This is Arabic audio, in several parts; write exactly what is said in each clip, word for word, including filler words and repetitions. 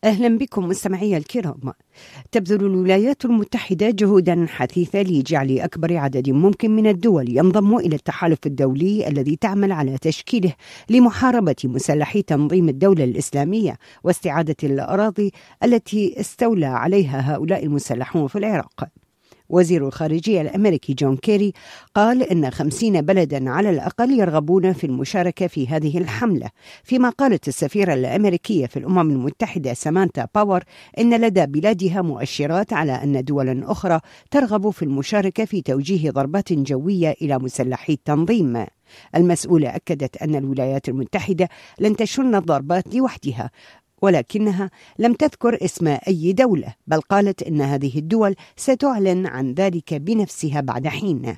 أهلا بكم مستمعي الكرام. تبذل الولايات المتحدة جهودا حثيثة لجعل أكبر عدد ممكن من الدول ينضم إلى التحالف الدولي الذي تعمل على تشكيله لمحاربة مسلحي تنظيم الدولة الإسلامية واستعادة الأراضي التي استولى عليها هؤلاء المسلحون في العراق. وزير الخارجية الأمريكي جون كيري قال إن خمسين بلدا على الأقل يرغبون في المشاركة في هذه الحملة، فيما قالت السفيرة الأمريكية في الأمم المتحدة سامانتا باور إن لدى بلادها مؤشرات على أن دول أخرى ترغب في المشاركة في توجيه ضربات جوية إلى مسلحي التنظيم. المسؤولة أكدت أن الولايات المتحدة لن تشن الضربات لوحدها، ولكنها لم تذكر اسم أي دولة، بل قالت إن هذه الدول ستعلن عن ذلك بنفسها بعد حين.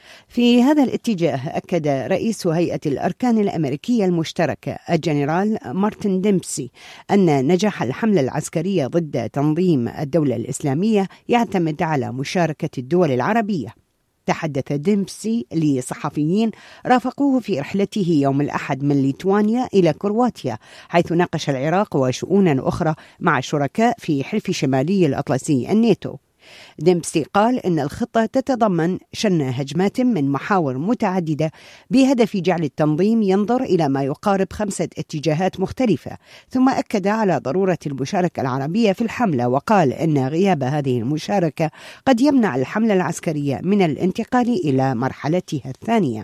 في هذا الاتجاه أكد رئيس هيئة الأركان الأمريكية المشتركة الجنرال مارتن ديمبسي أن نجاح الحملة العسكرية ضد تنظيم الدولة الإسلامية يعتمد على مشاركة الدول العربية. تحدث ديمبسي لصحفيين رافقوه في رحلته يوم الأحد من ليتوانيا إلى كرواتيا، حيث ناقش العراق وشؤونا أخرى مع شركاء في حلف شمالي الأطلسي الناتو. ديمبسي قال إن الخطة تتضمن شن هجمات من محاور متعددة بهدف جعل التنظيم ينظر إلى ما يقارب خمسة اتجاهات مختلفة، ثم أكد على ضرورة المشاركة العربية في الحملة، وقال إن غياب هذه المشاركة قد يمنع الحملة العسكرية من الانتقال إلى مرحلتها الثانية.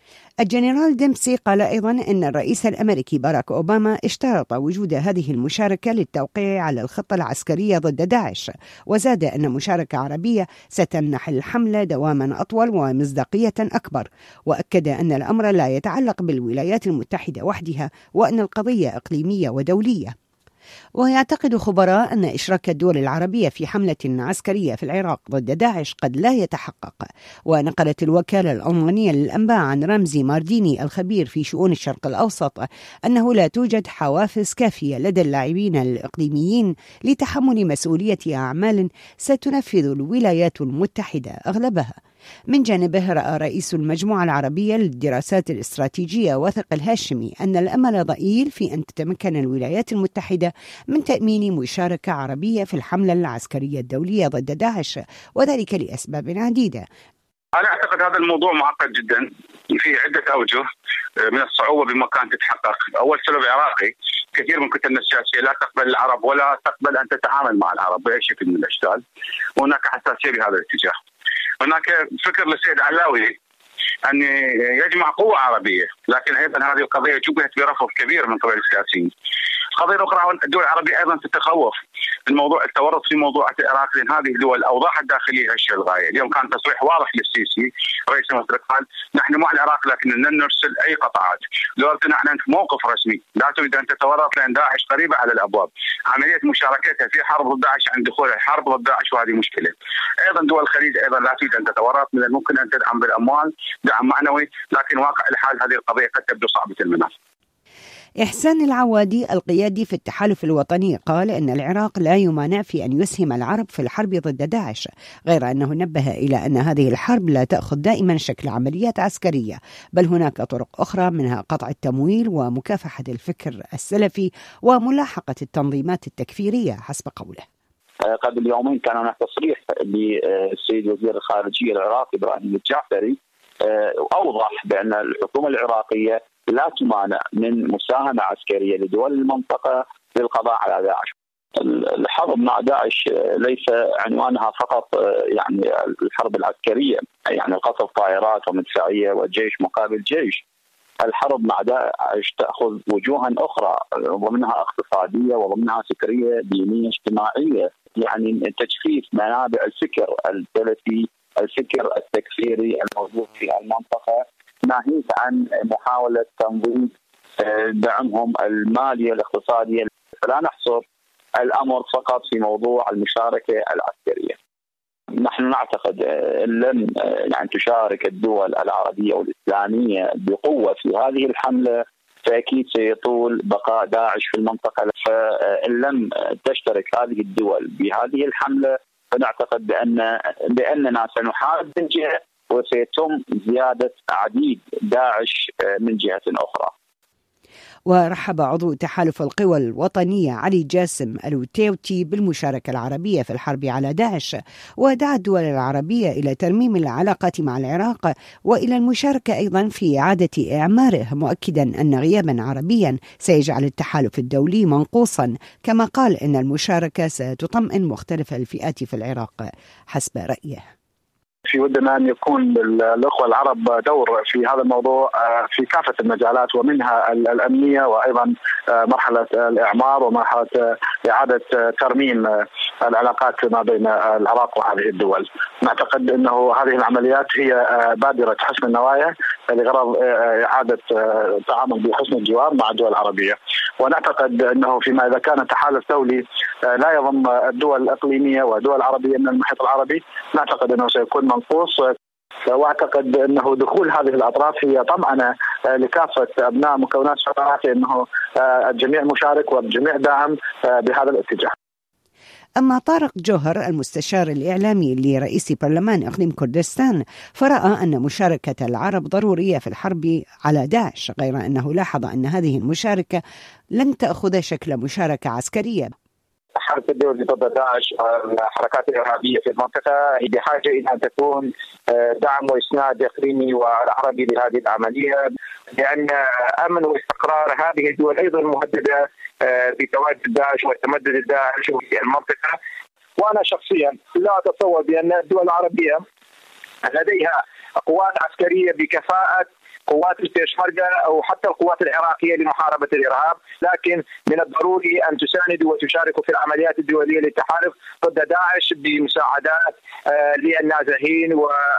الجنرال ديمبسي قال أيضا أن الرئيس الأمريكي باراك أوباما اشترط وجود هذه المشاركة للتوقيع على الخطة العسكرية ضد داعش، وزاد أن مشاركة عربية ستمنح الحملة دواما أطول ومصداقية أكبر، وأكد أن الأمر لا يتعلق بالولايات المتحدة وحدها، وأن القضية إقليمية ودولية. ويعتقد خبراء أن إشراك الدول العربية في حملة عسكرية في العراق ضد داعش قد لا يتحقق. ونقلت الوكالة الألمانية للأنباء عن رمزي مارديني الخبير في شؤون الشرق الأوسط أنه لا توجد حوافز كافية لدى اللاعبين الإقليميين لتحمل مسؤولية أعمال ستنفذ الولايات المتحدة أغلبها. من جانبه رأى رئيس المجموعة العربية للدراسات الاستراتيجية واثق الهاشمي أن الأمل ضئيل في أن تتمكن الولايات المتحدة من تأمين مشاركة عربية في الحملة العسكرية الدولية ضد داعش، وذلك لأسباب عديدة. أنا أعتقد هذا الموضوع معقد جدا، في عدة أوجه من الصعوبة بمكان تتحقق. أول سبب عراقي، كثير من كتلنا السياسية لا تقبل العرب ولا تقبل أن تتعامل مع العرب بأي شكل من الأشكال، وهناك حساسية بهذا الاتجاه. هناك فكر للسيد علاوي أن يجمع قوة عربية، لكن أيضا هذه القضية جبهت برفض كبير من قبل السياسيين. القضية الأخرى، الدول العربية أيضا تتخوف من موضوع التورط في موضوع العراق، لأن هذه الدول أوضاعها الداخلية هشة للغاية. اليوم كان تصريح واضح للسيسي رئيس مصر، قال نحن مع العراق لكن لن نرسل أي قطاعات، لو ارتنعنا أنت موقف رسمي، لا تريد أن تتورط لأن داعش قريبة على الأبواب. عملية مشاركتها في حرب ضد داعش عن دخول الحرب ضد داعش، وهذه مشكلة. أيضا دول الخليج أيضا لا تريد أن تتورط، من الممكن أن تدعم بالأموال دعم معنوي، لكن واقع الحال هذه القضية قد تبدو صعبة المنال. إحسان العوادي القيادي في التحالف الوطني قال إن العراق لا يمانع في أن يسهم العرب في الحرب ضد داعش، غير أنه نبه إلى أن هذه الحرب لا تأخذ دائما شكل عمليات عسكرية، بل هناك طرق أخرى منها قطع التمويل ومكافحة الفكر السلفي وملاحقة التنظيمات التكفيرية حسب قوله. قبل يومين كان هناك تصريح للسيد وزير الخارجية العراقي إبراهيم الجعفري أوضح بأن الحكومة العراقية لا تمانع من مساهمة عسكرية لدول المنطقة للقضاء على داعش. الحرب مع داعش ليس عنوانها فقط يعني الحرب العسكرية، يعني قصف طائرات ومدفعية والجيش مقابل جيش. الحرب مع داعش تأخذ وجوها أخرى، ومنها اقتصادية ومنها فكرية دينية اجتماعية، يعني تجفيف منابع الفكر السلفي، الفكر التكفيري الموجود في المنطقة، ناهيك عن محاولة تنظيم دعمهم المالي الاقتصادي. فلا نحصر الأمر فقط في موضوع المشاركة العسكرية. نحن نعتقد أن لم يعني تشارك الدول العربية والإسلامية بقوة في هذه الحملة فأكيد سيطول بقاء داعش في المنطقة. فإن لم تشترك هذه الدول بهذه الحملة فنعتقد بأن بأننا سنحارب من جهة وسيتم زيادة عديد داعش من جهة أخرى. ورحب عضو تحالف القوى الوطنية علي جاسم الوتيوتي بالمشاركة العربية في الحرب على داعش، ودعا الدول العربية إلى ترميم العلاقات مع العراق وإلى المشاركة أيضا في إعادة إعماره، مؤكدا أن غيابا عربيا سيجعل التحالف الدولي منقوصا، كما قال أن المشاركة ستطمئن مختلف الفئات في العراق حسب رأيه. في ودنا أن يكون الأخوة العرب دور في هذا الموضوع في كافة المجالات، ومنها الأمنية وأيضا مرحلة الإعمار ومرحلة إعادة ترميم العلاقات ما بين العراق وهذه الدول. نعتقد أنه هذه العمليات هي بادرة حسن النوايا لغرض إعادة التعامل بحسن الجوار مع الدول العربية، ونعتقد أنه فيما إذا كان تحالف دولي لا يضم الدول الإقليمية ودول العربية من المحيط العربي، نعتقد أنه سيكون منقوص. واعتقد انه دخول هذه الاطراف هي طمأنة لكافه ابناء مكونات شرعيه انه الجميع مشارك والجميع داعم بهذا الاتجاه. أما طارق جوهر المستشار الإعلامي لرئيس برلمان إقليم كردستان فرأى أن مشاركة العرب ضرورية في الحرب على داعش، غير أنه لاحظ أن هذه المشاركة لن تأخذ شكل مشاركة عسكرية. الحرب الدولي ضد داعش والحركات الإرهابية في المنطقة هي بحاجة إلى أن تكون دعم وإسناد إقليمي وعربي لهذه العملية، لأن أمن واستقرار هذه الدول أيضا مهددة بتواجد داعش وتمدد الداعش في المنطقة. وأنا شخصيا لا أتصور بأن الدول العربية لديها قوات عسكرية بكفاءة قوات البيشمركة أو حتى القوات العراقية لمحاربة الإرهاب، لكن من الضروري أن تساندوا وتشاركوا في العمليات الدولية للتحالف ضد داعش بمساعدات للنازحين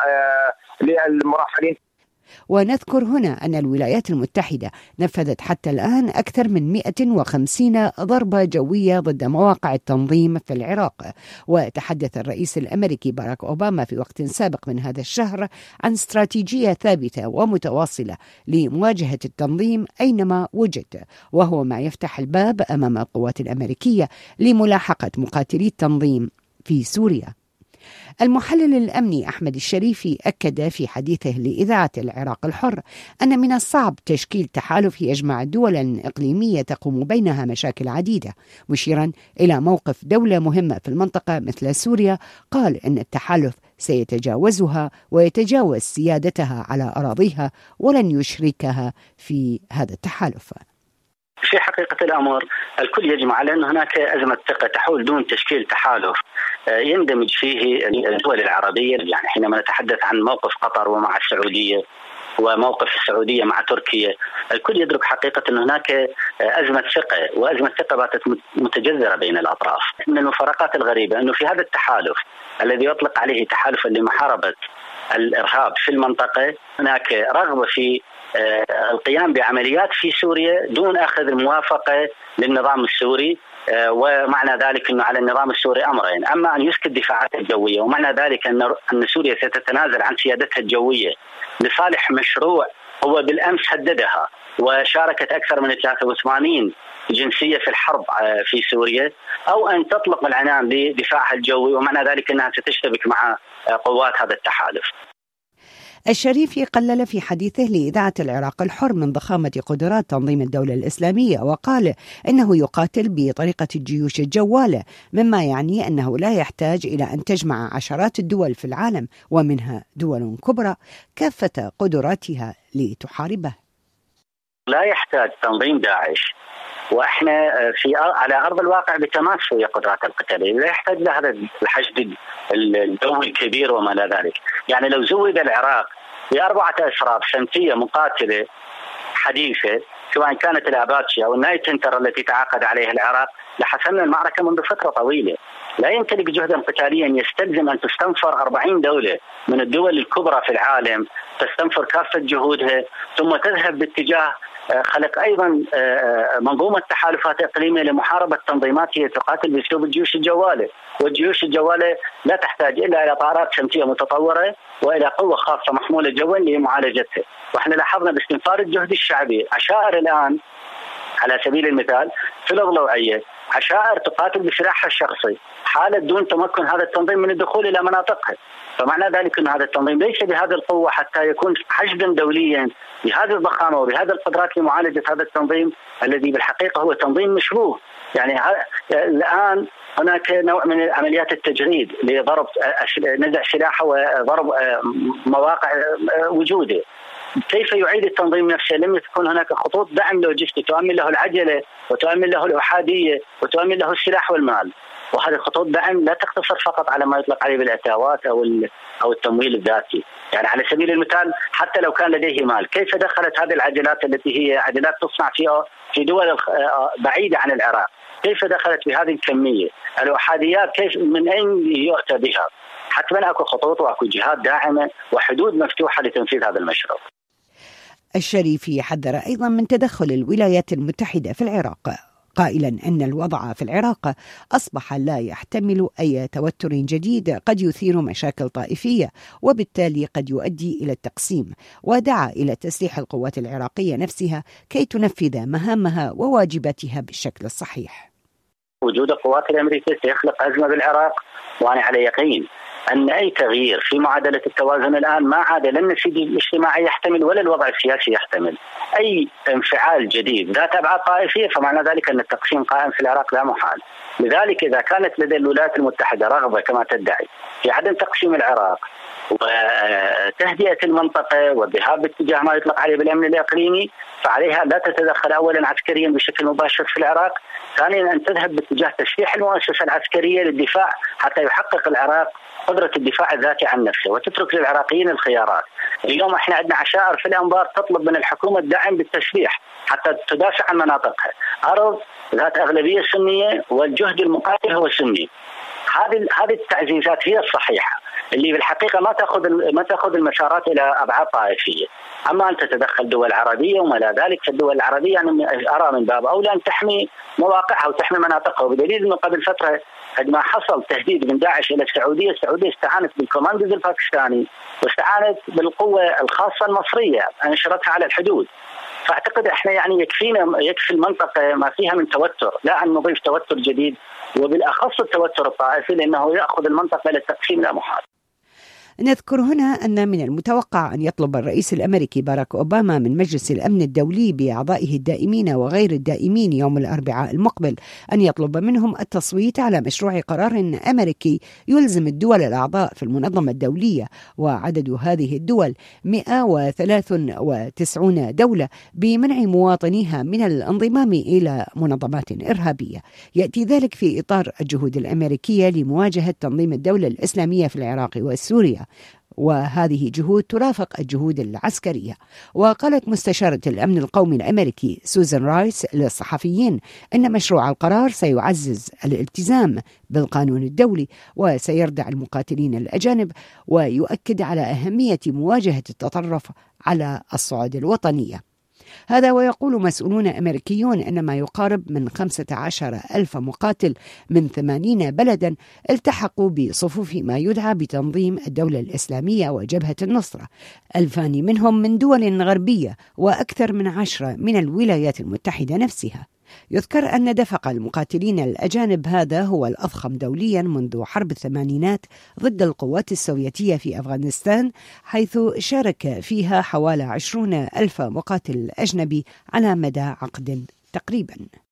وللمرحلين. ونذكر هنا أن الولايات المتحدة نفذت حتى الآن أكثر من مئة وخمسين ضربة جوية ضد مواقع التنظيم في العراق. وتحدث الرئيس الأمريكي باراك أوباما في وقت سابق من هذا الشهر عن استراتيجية ثابتة ومتواصلة لمواجهة التنظيم أينما وجد، وهو ما يفتح الباب أمام القوات الأمريكية لملاحقة مقاتلي التنظيم في سوريا. المحلل الأمني أحمد الشريفي أكد في حديثه لإذاعة العراق الحر أن من الصعب تشكيل تحالف يجمع دولا إقليمية تقوم بينها مشاكل عديدة، مشيرا إلى موقف دولة مهمة في المنطقة مثل سوريا. قال إن التحالف سيتجاوزها ويتجاوز سيادتها على أراضيها ولن يشركها في هذا التحالف. في حقيقة الأمر الكل يجمع على أن هناك أزمة ثقة تحول دون تشكيل تحالف يندمج فيه الدول العربية. يعني حينما نتحدث عن موقف قطر ومع السعودية وموقف السعودية مع تركيا، الكل يدرك حقيقة أن هناك أزمة ثقة، وأزمة ثقة باتت متجذرة بين الأطراف. من المفارقات الغريبة أنه في هذا التحالف الذي يطلق عليه تحالفا لمحاربة الإرهاب في المنطقة هناك رغبة في القيام بعمليات في سوريا دون أخذ الموافقة للنظام السوري، ومعنى ذلك أنه على النظام السوري أمرين: أما أن يسكت الدفاعات الجوية، ومعنى ذلك أن سوريا ستتنازل عن سيادتها الجوية لصالح مشروع هو بالأمس هددها وشاركت أكثر من ثلاثة وثمانين جنسية في الحرب في سوريا، أو أن تطلق العنان لدفاعها الجوي، ومعنى ذلك أنها ستشتبك مع قوات هذا التحالف. الشريفي قلل في حديثه لإذاعة العراق الحر من ضخامة قدرات تنظيم الدولة الإسلامية، وقال إنه يقاتل بطريقة الجيوش الجوالة، مما يعني أنه لا يحتاج إلى أن تجمع عشرات الدول في العالم ومنها دول كبرى كافة قدراتها لتحاربه. لا يحتاج تنظيم داعش، واحنا في على ارض الواقع بتماس في قدرات القتاليه، لا يحتاج لهذا الحشد الجوي الكبير وما لا ذلك. يعني لو زود العراق بأربعة أشراف شمسية مقاتلة حديثة، سواء كانت الاباتشي او النايت هنتر التي تعاقد عليها العراق، لحسمنا المعركه منذ فتره طويله. لا يمتلك جهدا قتاليا يستلزم ان تستنفر أربعين دوله من الدول الكبرى في العالم، تستنفر كافه جهودها ثم تذهب باتجاه خلق أيضا منظومة تحالفات إقليمية لمحاربة تنظيمات هي تقاتل بأسلوب الجيوش الجوالة، والجيوش الجوالة لا تحتاج إلا إلى طائرات شمسية متطورة وإلى قوة خاصة محمولة جوا لمعالجتها. وإحنا لاحظنا باستنفار الجهد الشعبي عشائر الآن على سبيل المثال في الضلوعية، عشائر تقاتل بسلاحها الشخصي حالة دون تمكن هذا التنظيم من الدخول إلى مناطقها. فمعنى ذلك أن هذا التنظيم ليس بهذه القوة حتى يكون حشدا دوليا بهذه الضخامة وبهذه القدرات لمعالجة هذا التنظيم الذي بالحقيقة هو تنظيم مشبوه. يعني الآن هناك نوع من عمليات التجريد لضرب نزع سلاحه وضرب مواقع وجوده. كيف يعيد التنظيم نفسه؟ لم يكن هناك خطوط دعم لوجستي تؤمن له العجلة وتؤمن له الأحادية وتؤمن له السلاح والمال. وهذه الخطوط دعم لا تقتصر فقط على ما يطلق عليه بالأتاوات أو أو التمويل الذاتي. يعني على سبيل المثال حتى لو كان لديه مال، كيف دخلت هذه العجلات التي هي عجلات تصنع في في دول بعيدة عن العراق، كيف دخلت بهذه الكمية؟ الأحاديات كيف من أين يؤتى بها؟ حتما أكو خطوط وأكو جهات داعمة وحدود مفتوحة لتنفيذ هذا المشروع. الشريفي حذر أيضا من تدخل الولايات المتحدة في العراق، قائلا أن الوضع في العراق أصبح لا يحتمل أي توتر جديد قد يثير مشاكل طائفية وبالتالي قد يؤدي إلى التقسيم، ودعا إلى تسليح القوات العراقية نفسها كي تنفذ مهامها وواجباتها بالشكل الصحيح. وجود القوات الأمريكية سيخلق أزمة بالعراق، وأنا على يقين أن أي تغيير في معادلة التوازن الآن ما عاد لا النسيج الاجتماعي يحتمل ولا الوضع السياسي يحتمل أي انفعال جديد ذات أبعاد طائفية، فمعنى ذلك أن التقسيم قائم في العراق لا محال. لذلك إذا كانت لدى الولايات المتحدة رغبة كما تدعي في عدم تقسيم العراق وتهدئة المنطقة والذهاب باتجاه ما يطلق عليه بالأمن الإقليمي، فعليها لا تتدخل أولا عسكريا بشكل مباشر في العراق، ثانيا أن تذهب باتجاه تسليح المؤسسة العسكرية للدفاع حتى يحقق العراق قدرة الدفاع الذاتي عن نفسه وتترك للعراقيين الخيارات. اليوم احنا عندنا عشائر في الأنبار تطلب من الحكومة الدعم بالتسليح حتى تدافع عن مناطقها، أرض ذات أغلبية سنية والجهد المقاتل هو سني. هذه هذه التعزيزات هي الصحيحة اللي بالحقيقة ما تأخذ ما تأخذ المسارات إلى أبعاد طائفية. أما أن تتدخل دول عربية وما لا ذلك، فالدول العربية أنا أرى من باب أولى أن تحمي مواقعها وتحمي مناطقها، وبدليل أنه قبل فترة عندما حصل تهديد من داعش إلى السعودية، السعودية استعانت بالكوماندوز الباكستاني واستعانت بالقوة الخاصة المصرية أنشرتها على الحدود. فأعتقد إحنا يعني يكفينا يكفي المنطقة ما فيها من توتر، لا أن نضيف توتر جديد وبالأخص التوتر الطائفي لأنه يأخذ المنطقة للتقسيم لا محال. نذكر هنا أن من المتوقع أن يطلب الرئيس الأمريكي باراك أوباما من مجلس الأمن الدولي بأعضائه الدائمين وغير الدائمين يوم الأربعاء المقبل أن يطلب منهم التصويت على مشروع قرار أمريكي يلزم الدول الأعضاء في المنظمة الدولية، وعدد هذه الدول مئة وثلاثة وتسعين دولة، بمنع مواطنيها من الانضمام إلى منظمات إرهابية. يأتي ذلك في إطار الجهود الأمريكية لمواجهة تنظيم الدولة الإسلامية في العراق وسوريا، وهذه جهود ترافق الجهود العسكرية. وقالت مستشارة الأمن القومي الأمريكي سوزان رايس للصحفيين أن مشروع القرار سيعزز الالتزام بالقانون الدولي وسيردع المقاتلين الأجانب، ويؤكد على أهمية مواجهة التطرف على الصعود الوطنية. هذا ويقول مسؤولون أمريكيون أن ما يقارب من خمسة عشر ألف مقاتل من ثمانين بلدا التحقوا بصفوف ما يدعى بتنظيم الدولة الإسلامية وجبهة النصرة، ألفان منهم من دول غربية وأكثر من عشرة من الولايات المتحدة نفسها. يذكر أن دفق المقاتلين الأجانب هذا هو الأضخم دوليا منذ حرب الثمانينات ضد القوات السوفيتية في أفغانستان، حيث شارك فيها حوالي عشرون ألف مقاتل أجنبي على مدى عقد تقريبا.